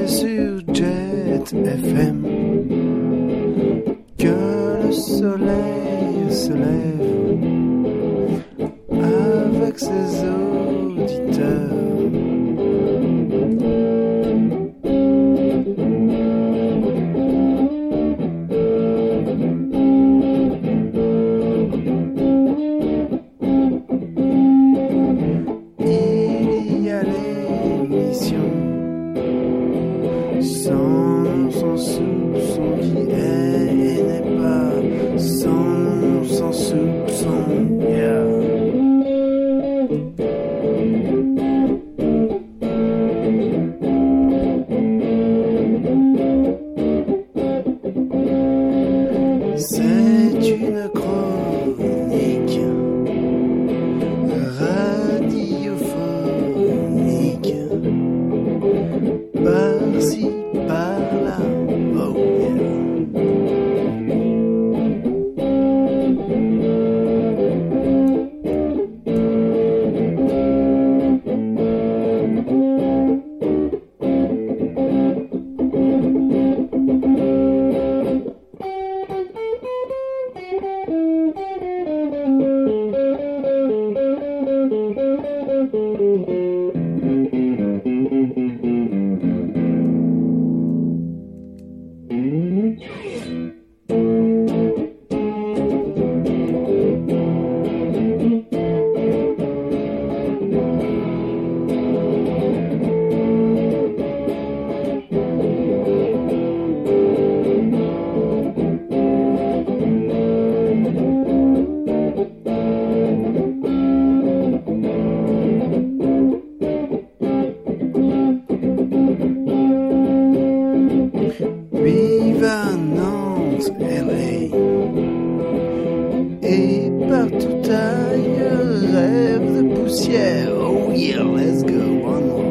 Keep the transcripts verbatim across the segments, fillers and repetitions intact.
C'est sur Jet F M que le soleil se lève avec ses auditeurs. Il y a l'émission sans nom, sans soupçon, qui est et n'est pas, sans nom, sans soupçon, yeah. C'est une chronique radiophonique, par-ci, par-là, oh yeah. Viva Nantes, L A, et partout ailleurs, rêve de poussière. Oh yeah, let's go, one more.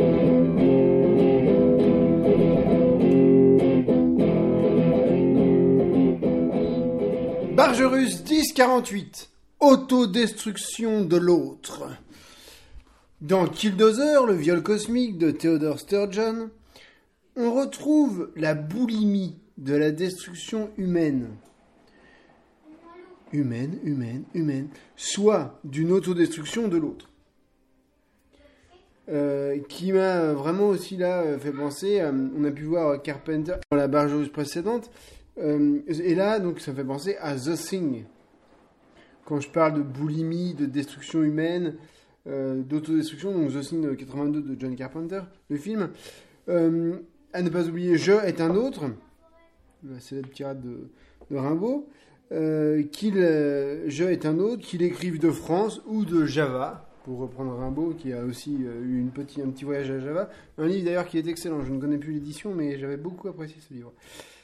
Bargerus dix quarante-huit, autodestruction de l'autre. Dans Killdozer, le viol cosmique de Theodore Sturgeon, on retrouve la boulimie de la destruction humaine. Humaine, humaine, humaine. Soit d'une autodestruction de l'autre. Euh, qui m'a vraiment aussi là fait penser, à, on a pu voir Carpenter dans la Bargerus précédente, euh, et là donc ça fait penser à The Thing. Quand je parle de boulimie, de destruction humaine, euh, d'autodestruction, donc The Thing de quatre-vingt-deux de John Carpenter, le film. Euh, À ne pas oublier, Je est un autre, la célèbre tirade de, de Rimbaud, euh, qu'il, euh, Je est un autre, qu'il écrive de France ou de Java, pour reprendre Rimbaud, qui a aussi euh, eu une petit, un petit voyage à Java. Un livre d'ailleurs qui est excellent, je ne connais plus l'édition, mais j'avais beaucoup apprécié ce livre.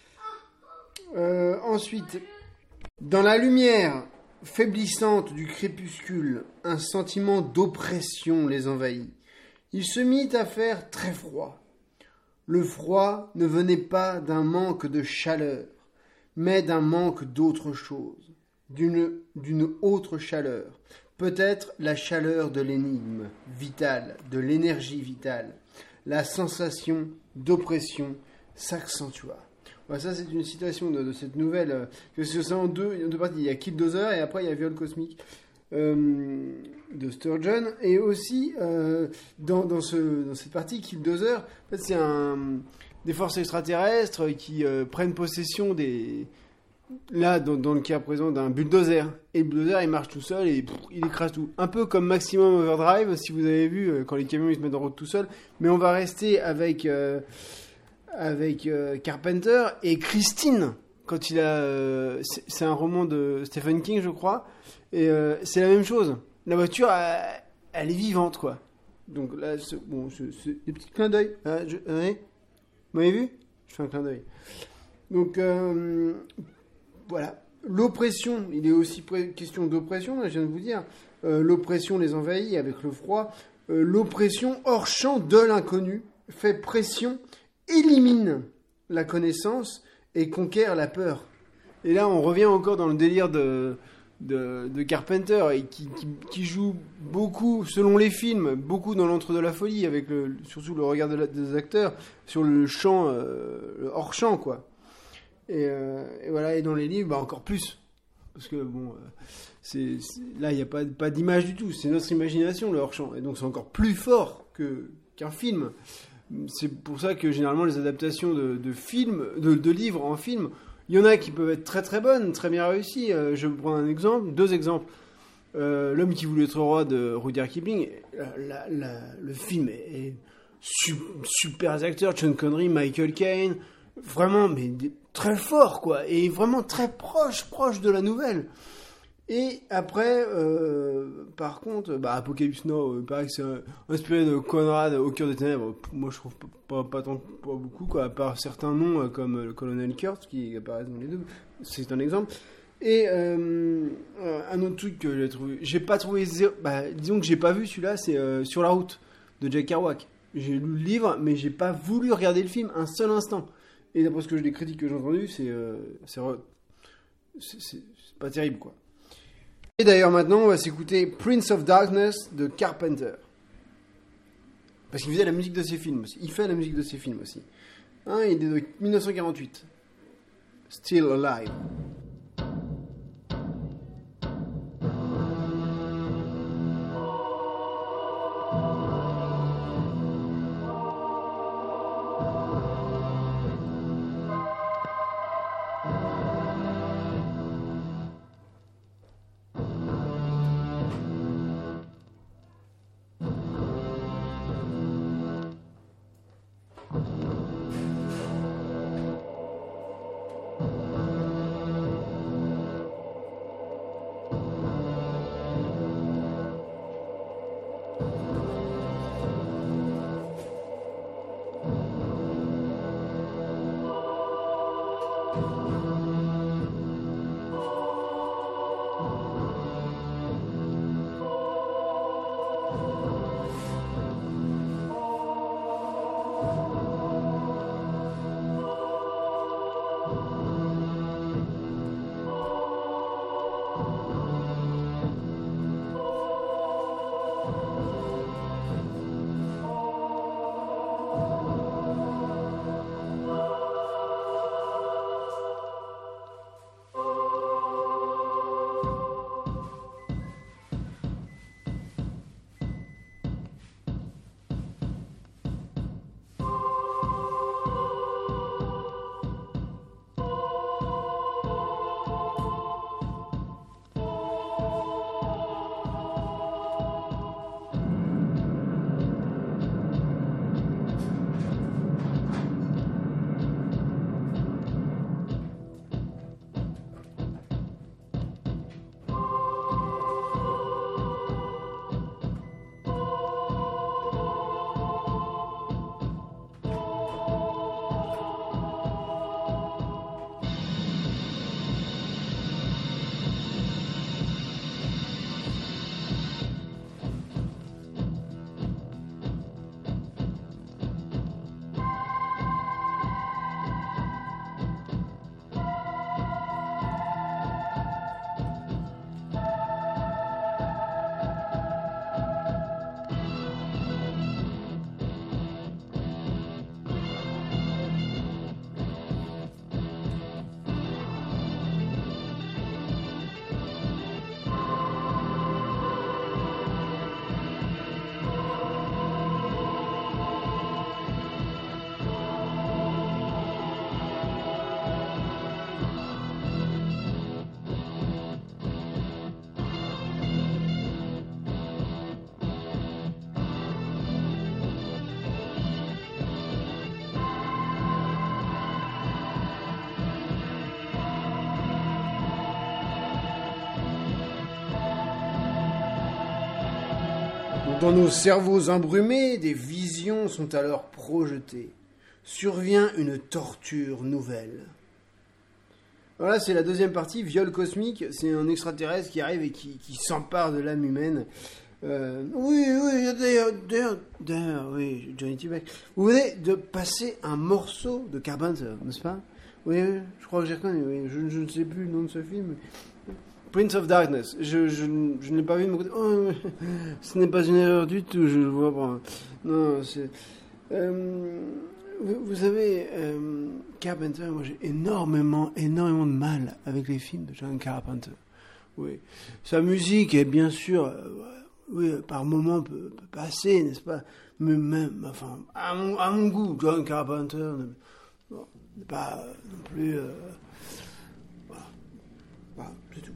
Euh, ensuite, dans la lumière faiblissante du crépuscule, un sentiment d'oppression les envahit. Il se mit à faire très froid. Le froid ne venait pas d'un manque de chaleur, mais d'un manque d'autre chose, d'une, d'une autre chaleur, peut-être la chaleur de l'énigme vitale, de l'énergie vitale. La sensation d'oppression s'accentua. Voilà, ça c'est une citation de, de cette nouvelle, euh, que c'est en deux, en deux parties, il y a Killdozer et après il y a Viol cosmique. Euh, de Sturgeon, et aussi euh, dans, dans, ce, dans cette partie Killdozer, en fait, c'est un, des forces extraterrestres qui euh, prennent possession des, là dans, dans le cas présent d'un bulldozer, et le bulldozer il marche tout seul et pff, il écrase tout, un peu comme Maximum Overdrive si vous avez vu euh, quand les camions ils se mettent en route tout seuls. Mais on va rester avec euh, avec euh, Carpenter et Christine quand il a euh, c'est, c'est un roman de Stephen King je crois. Et euh, c'est la même chose. La voiture, elle, elle est vivante, quoi. Donc là, c'est, bon, c'est, c'est des petits clins d'œil. Ah, je, ouais. Vous m'avez vu ? Je fais un clin d'œil. Donc, euh, voilà. L'oppression, il est aussi pré- question d'oppression, là, je viens de vous dire. Euh, l'oppression les envahit avec le froid. Euh, l'oppression hors champ de l'inconnu fait pression, élimine la connaissance et conquiert la peur. Et là, on revient encore dans le délire de... de, de Carpenter et qui, qui, qui joue beaucoup, selon les films, beaucoup dans l'entre de la folie, avec le, surtout le regard de la, des acteurs sur le chant, euh, le hors champ, quoi. Et, euh, et voilà, et dans les livres, bah encore plus, parce que bon, euh, c'est, c'est là il y a pas pas d'image du tout, c'est notre imagination le hors champ, et donc c'est encore plus fort que qu'un film. C'est pour ça que généralement les adaptations de, de films, de, de livres en film, il y en a qui peuvent être très très bonnes, très bien réussies. Euh, je prends un exemple, deux exemples. Euh, L'homme qui voulait être roi de Rudyard Kipling, la, la, la, le film est, est su, super acteurs, Sean Connery, Michael Caine, vraiment mais très fort quoi, et vraiment très proche, proche de la nouvelle. Et après, euh, par contre, bah, Apocalypse Now, il paraît que c'est inspiré de Conrad au cœur des ténèbres. Moi, je trouve pas, pas, pas, tant, pas beaucoup, quoi, à part certains noms comme le colonel Kurtz qui apparaissent dans les deux. C'est un exemple. Et euh, un autre truc que j'ai trouvé, j'ai pas trouvé, bah, disons que j'ai pas vu celui-là, c'est euh, Sur la route de Jack Kerouac. J'ai lu le livre, mais j'ai pas voulu regarder le film un seul instant. Et d'après ce que les critiques que j'ai entendues, c'est, euh, c'est, c'est, c'est, c'est pas terrible, quoi. Et d'ailleurs maintenant on va s'écouter Prince of Darkness de Carpenter. Parce qu'il faisait la musique de ses films aussi. Il fait la musique de ses films aussi. Hein, il est de dix-neuf cent quarante-huit. Still Alive. Dans nos cerveaux embrumés, des visions sont alors projetées. Survient une torture nouvelle. Voilà, c'est la deuxième partie, viol cosmique. C'est un extraterrestre qui arrive et qui, qui s'empare de l'âme humaine. Euh, oui, oui, d'ailleurs, d'ailleurs, d'ailleurs, oui, Johnny T-Beck. Vous venez de passer un morceau de Carpenter, n'est-ce pas? Oui, oui, je crois que j'ai reconnu, oui. Je, je ne sais plus le nom de ce film. Prince of Darkness. Je, je, je ne l'ai pas vu de mon côté. Oh, ce n'est pas une erreur du tout, je le vois pas. Non, c'est... Euh, vous, vous savez, euh, Carpenter, moi j'ai énormément, énormément de mal avec les films de John Carpenter. Oui. Sa musique est bien sûr, euh, oui, par moments peut, peut passer, n'est-ce pas? Mais même, enfin, à mon, à mon goût, John Carpenter n'est bon, pas euh, non plus... Euh, voilà. Voilà, c'est tout.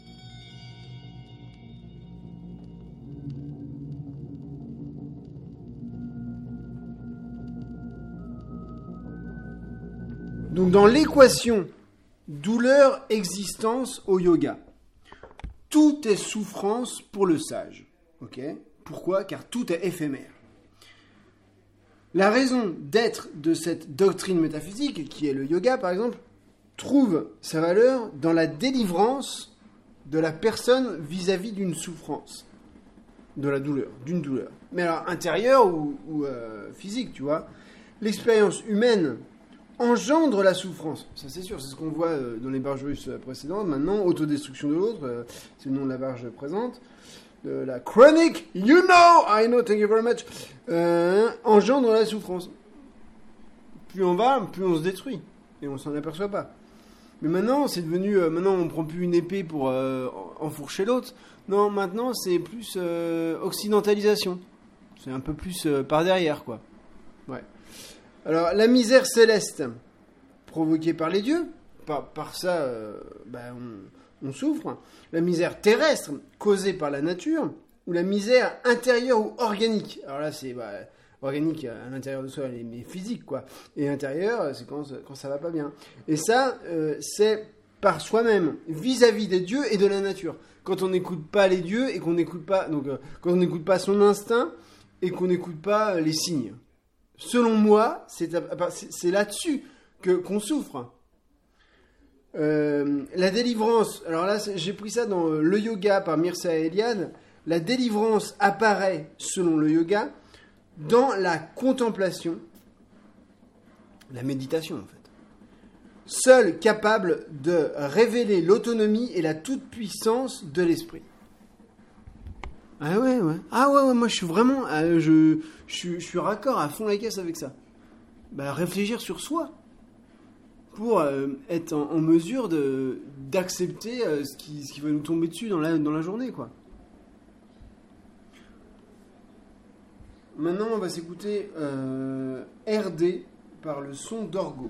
Donc dans l'équation douleur-existence au yoga, tout est souffrance pour le sage. Ok ? Pourquoi ? Car tout est éphémère. La raison d'être de cette doctrine métaphysique, qui est le yoga par exemple, trouve sa valeur dans la délivrance de la personne vis-à-vis d'une souffrance, de la douleur, d'une douleur. Mais alors intérieure ou, ou euh, physique, tu vois. L'expérience humaine engendre la souffrance. Ça c'est sûr, c'est ce qu'on voit euh, dans les barges russes précédentes. Maintenant, autodestruction de l'autre, euh, c'est le nom de la barge présente. Euh, la chronique, you know, I know, thank you very much, euh, engendre la souffrance. Plus on va, plus on se détruit. Et on s'en aperçoit pas. Mais maintenant, c'est devenu... Euh, maintenant, on prend plus une épée pour euh, enfourcher l'autre. Non, maintenant, c'est plus euh, occidentalisation. C'est un peu plus euh, par derrière, quoi. Ouais. Alors, la misère céleste, provoquée par les dieux, par, par ça, euh, bah, on, on souffre. La misère terrestre, causée par la nature, ou la misère intérieure ou organique. Alors là, c'est bah, organique à l'intérieur de soi, mais physique, quoi. Et intérieur, c'est quand, quand ça va pas bien. Et ça, euh, c'est par soi-même, vis-à-vis des dieux et de la nature. Quand on n'écoute pas les dieux et qu'on n'écoute pas... Donc, euh, quand on n'écoute pas son instinct et qu'on n'écoute pas les signes. Selon moi, c'est, c'est là-dessus que, qu'on souffre. Euh, la délivrance, alors là, j'ai pris ça dans le yoga par Mircea Eliade. La délivrance apparaît, selon le yoga, dans la contemplation, la méditation en fait. Seul capable de révéler l'autonomie et la toute-puissance de l'esprit. Ah ouais, ouais. Ah ouais, ouais, moi je suis vraiment... Euh, je, je, suis, je suis raccord à fond la caisse avec ça. Bah, réfléchir sur soi. Pour euh, être en, en mesure de, d'accepter euh, ce, qui, ce qui va nous tomber dessus dans la, dans la journée, quoi. Maintenant, on va s'écouter euh, R D par le son d'orgue.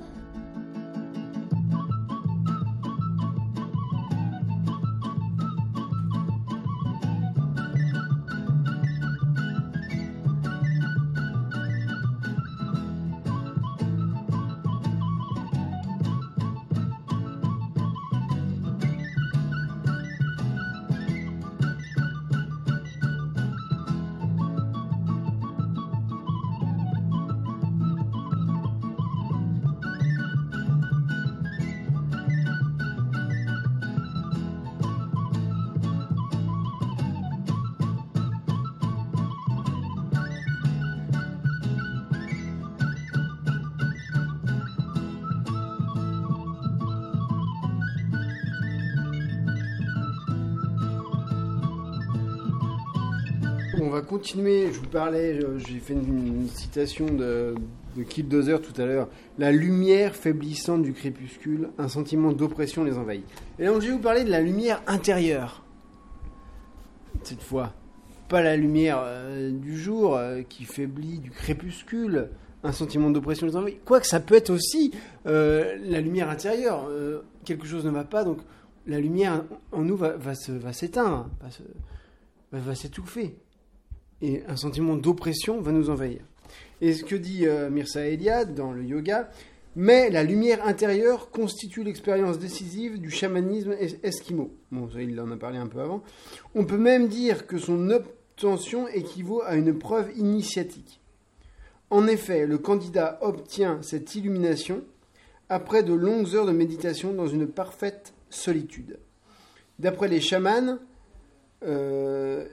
On va continuer, je vous parlais, j'ai fait une, une citation de, de Killdozer tout à l'heure. La lumière faiblissante du crépuscule, un sentiment d'oppression les envahit. Et donc je vais vous parler de la lumière intérieure. Cette fois, pas la lumière euh, du jour euh, qui faiblit du crépuscule, un sentiment d'oppression les envahit. Quoique ça peut être aussi euh, la lumière intérieure. Euh, quelque chose ne va pas, donc la lumière en nous va, va, se, va s'éteindre, va, se, va, va s'étouffer. Et un sentiment d'oppression va nous envahir. Et ce que dit euh, Mircea Eliade dans le yoga, mais la lumière intérieure constitue l'expérience décisive du chamanisme es- esquimau. Bon, ça, il en a parlé un peu avant. On peut même dire que son obtention équivaut à une preuve initiatique. En effet, le candidat obtient cette illumination après de longues heures de méditation dans une parfaite solitude. D'après les chamans, euh,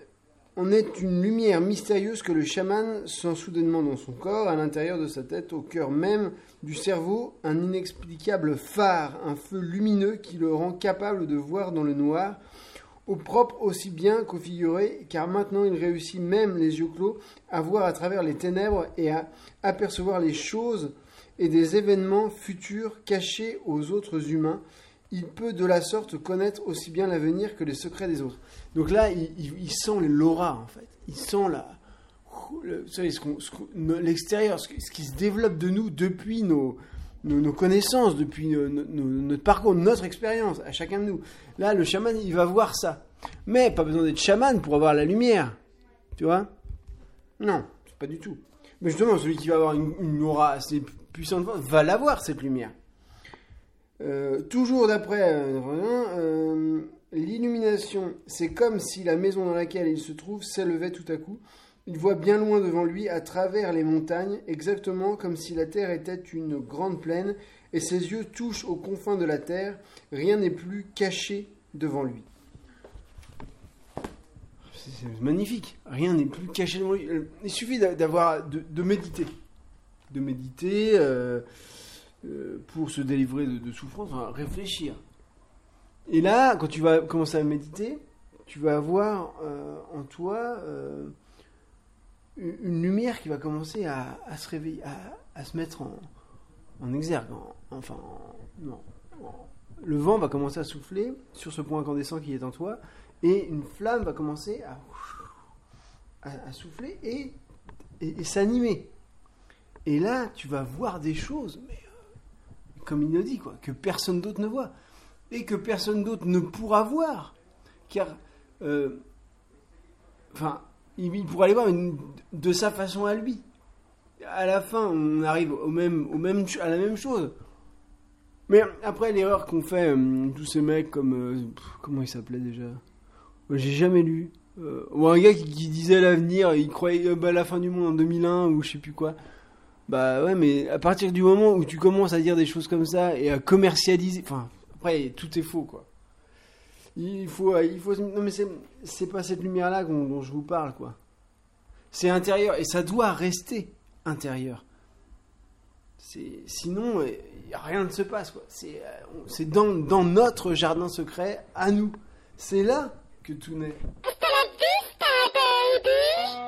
en est une lumière mystérieuse que le chaman sent soudainement dans son corps, à l'intérieur de sa tête, au cœur même du cerveau, un inexplicable phare, un feu lumineux qui le rend capable de voir dans le noir, au propre aussi bien qu'au figuré, car maintenant il réussit même les yeux clos à voir à travers les ténèbres et à apercevoir les choses et des événements futurs cachés aux autres humains. Il peut de la sorte connaître aussi bien l'avenir que les secrets des autres. Donc là, il, il, il sent l'aura, en fait. Il sent la, le, vous savez, ce qu'on, ce qu'on, l'extérieur, ce, ce qui se développe de nous depuis nos, nos, nos connaissances, depuis nos, nos, notre parcours, notre expérience, à chacun de nous. Là, le chaman, il va voir ça. Mais pas besoin d'être chaman pour avoir la lumière. Tu vois ? Non, c'est pas du tout. Mais justement, celui qui va avoir une, une aura assez puissante va l'avoir, cette lumière. Euh, toujours d'après euh, euh, l'illumination, c'est comme si la maison dans laquelle il se trouve s'élevait tout à coup. Il voit bien loin devant lui, à travers les montagnes, exactement comme si la terre était une grande plaine, et ses yeux touchent aux confins de la terre. Rien n'est plus caché devant lui. C'est, c'est magnifique. Rien n'est plus caché devant lui. Il suffit d'avoir de, de méditer, de méditer. Euh, Euh, pour se délivrer de, de souffrance, enfin, réfléchir. Et là, quand tu vas commencer à méditer, tu vas avoir euh, en toi euh, une lumière qui va commencer à, à se réveiller, à, à se mettre en, en exergue. En, enfin, en, non. En, le vent va commencer à souffler sur ce point incandescent qui est en toi, et une flamme va commencer à, à, à souffler et, et, et s'animer. Et là, tu vas voir des choses, mais comme il le dit, quoi, que personne d'autre ne voit, et que personne d'autre ne pourra voir, car, euh, enfin, il, il pourra aller voir une, de sa façon à lui. À la fin, on arrive au même, au même, à la même chose. Mais après, l'erreur qu'ont fait euh, tous ces mecs, comme, euh, pff, comment il s'appelait déjà ? Moi, j'ai jamais lu. Euh, ou un gars qui, qui disait l'avenir, il croyait euh, bah, la fin du monde en deux mille un, ou je sais plus quoi. Bah ouais, mais à partir du moment où tu commences à dire des choses comme ça et à commercialiser, enfin, après, tout est faux, quoi. Il faut, il faut, non mais c'est, c'est pas cette lumière-là dont, dont je vous parle, quoi. C'est intérieur, et ça doit rester intérieur. C'est, sinon, y a rien ne se passe, quoi. C'est, c'est dans, dans notre jardin secret, à nous. C'est là que tout naît. Hasta la vista, baby!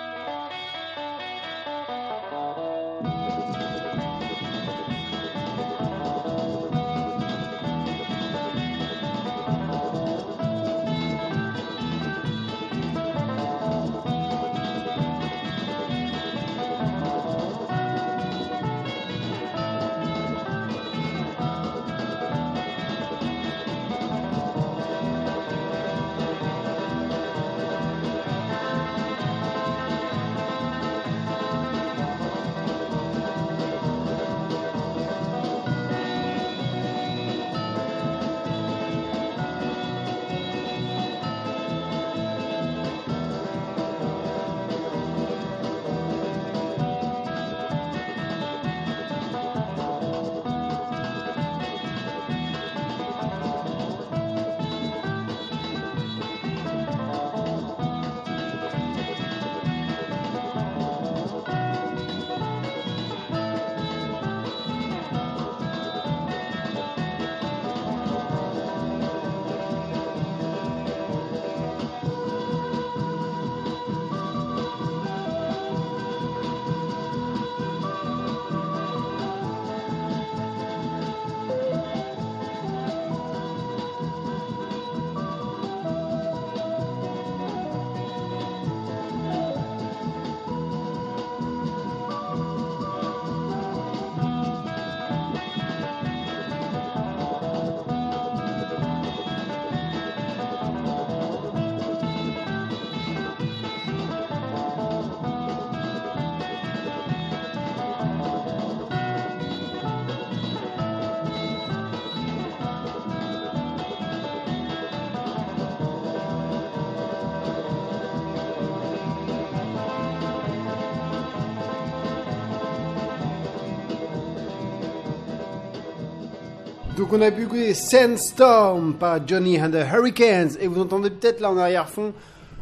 Donc on a pu écouter Sandstorm par Johnny and the Hurricanes, et vous entendez peut-être là en arrière-fond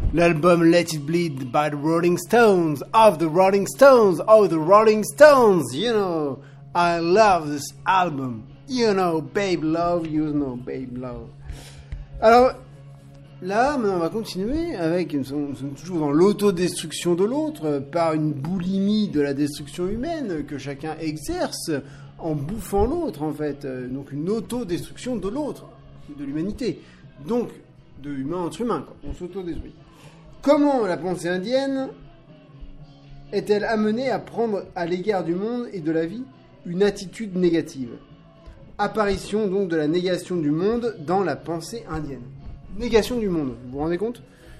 L'album Let It Bleed by the Rolling Stones, of the Rolling Stones, of the Rolling Stones, you know, I love this album, you know, babe love, you know, babe love. Alors, là, maintenant, on va continuer avec, nous sommes, nous sommes toujours dans l'autodestruction de l'autre, par une boulimie de la destruction humaine que chacun exerce en bouffant l'autre, en fait. Donc, une autodestruction de l'autre, de l'humanité. Donc, de humain entre humain, quoi. On s'autodétruit. Comment la pensée indienne est-elle amenée à prendre à l'égard du monde et de la vie une attitude négative? Apparition donc de la négation du monde dans la pensée indienne. Négation du monde, vous vous rendez compte?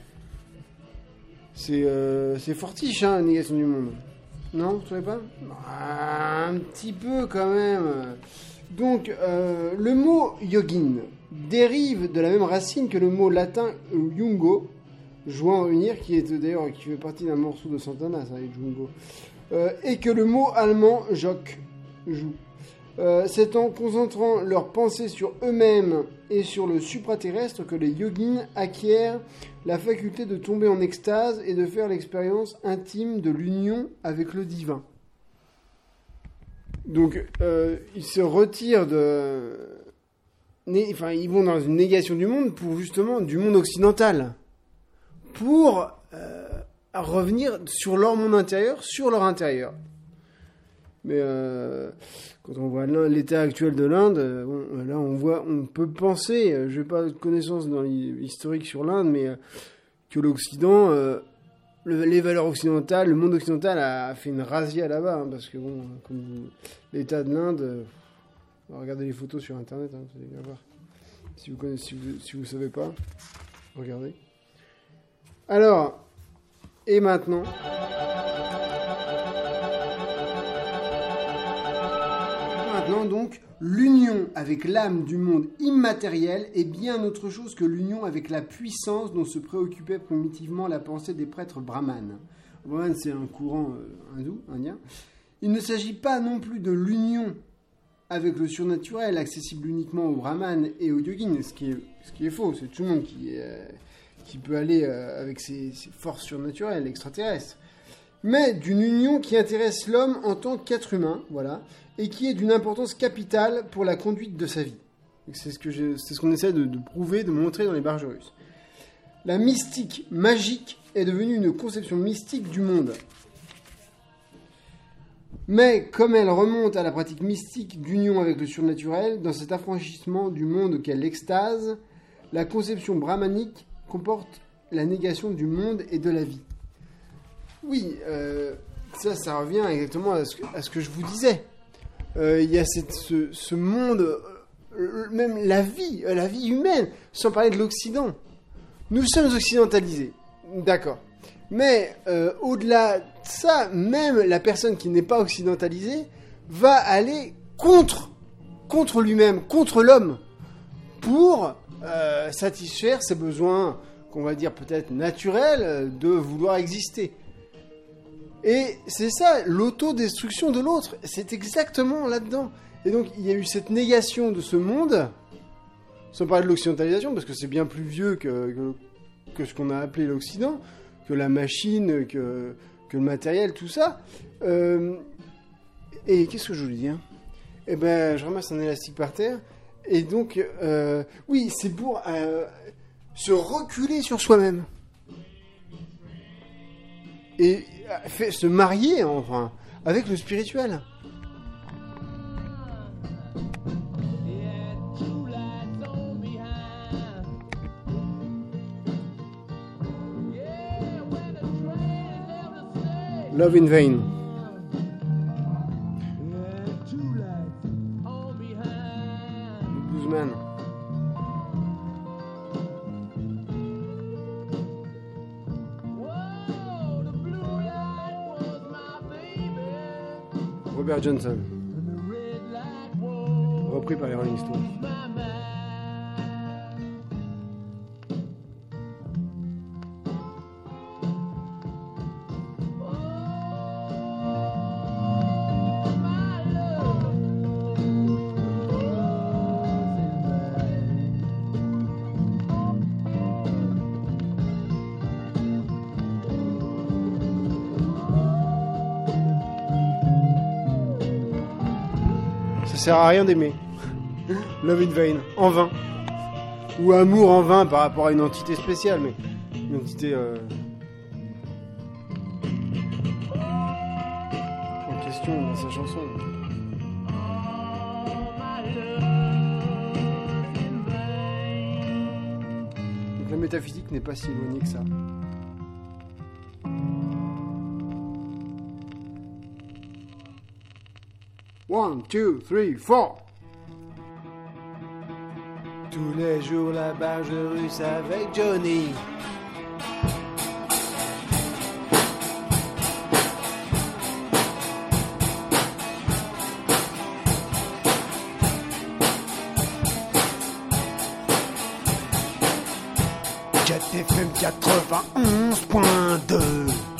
C'est euh, c'est fortiche, hein, négation du monde. Non, vous trouvez pas? Un petit peu quand même. Donc, euh, le mot yogin dérive de la même racine que le mot latin yungo, joint unir, qui est d'ailleurs qui fait partie d'un morceau de Santana, ça, Jungo, euh, et que le mot allemand jok, joue. Euh, c'est en concentrant leurs pensées sur eux-mêmes et sur le supraterrestre que les yogins acquièrent la faculté de tomber en extase et de faire l'expérience intime de l'union avec le divin. Donc, euh, ils se retirent de... Enfin, ils vont dans une négation du monde pour justement du monde occidental, pour euh, revenir sur leur monde intérieur, sur leur intérieur. Mais euh, quand on voit l'état actuel de l'Inde, bon, là on voit, on peut penser, je n'ai pas de connaissances dans l'historique sur l'Inde, mais euh, que l'Occident, euh, le, les valeurs occidentales, le monde occidental a fait une razzia là-bas, hein, parce que bon, comme vous, l'état de l'Inde, euh, regardez les photos sur Internet, hein, vous allez voir. Si vous connaissez, si vous, si vous savez pas, regardez. Alors, et maintenant, maintenant donc, l'union avec l'âme du monde immatériel est bien autre chose que l'union avec la puissance dont se préoccupait primitivement la pensée des prêtres brahmanes. Brahman, c'est un courant euh, hindou, indien. Il ne s'agit pas non plus de l'union avec le surnaturel, accessible uniquement aux brahmanes et aux yogins, ce qui est, ce qui est faux, c'est tout le monde qui, euh, qui peut aller euh, avec ses, ses forces surnaturelles, extraterrestres, mais d'une union qui intéresse l'homme en tant qu'être humain, voilà, et qui est d'une importance capitale pour la conduite de sa vie. C'est ce, que je, c'est ce qu'on essaie de, de prouver, de montrer dans les Bargerus. La mystique magique est devenue une conception mystique du monde. Mais comme elle remonte à la pratique mystique d'union avec le surnaturel, dans cet affranchissement du monde qu'est l'extase, la conception brahmanique comporte la négation du monde et de la vie. Oui, euh, ça, ça revient exactement à ce que, à ce que je vous disais. Euh, il y a cette, ce, ce monde, euh, même la vie, euh, la vie humaine, sans parler de l'Occident. Nous sommes occidentalisés, d'accord. Mais euh, au-delà de ça, même la personne qui n'est pas occidentalisée va aller contre, contre lui-même, contre l'homme, pour euh, satisfaire ses besoins, qu'on va dire peut-être naturels, de vouloir exister. Et c'est ça, l'autodestruction de l'autre, c'est exactement là-dedans. Et donc il y a eu cette négation de ce monde, sans parler de l'occidentalisation, parce que c'est bien plus vieux que, que, que ce qu'on a appelé l'Occident, que la machine, que, que le matériel, tout ça. Euh, et qu'est-ce que je voulais dire ? Eh ben, je ramasse un élastique par terre. Et donc, euh, oui, c'est pour euh, se reculer sur soi-même. Et fait, se marier, enfin, avec le spirituel. Love in Vain. Bluesman. Robert Johnson. Repris par les Rolling Stones. Ça sert à rien d'aimer. Love in vain, en vain. Ou amour en vain par rapport à une entité spéciale, mais une entité euh... en question dans sa chanson. Donc la métaphysique n'est pas si éloignée que ça. One, two, three, four. Tous les jours la barge russe avec Johnny. Jet F M quatre-vingt-onze point deux.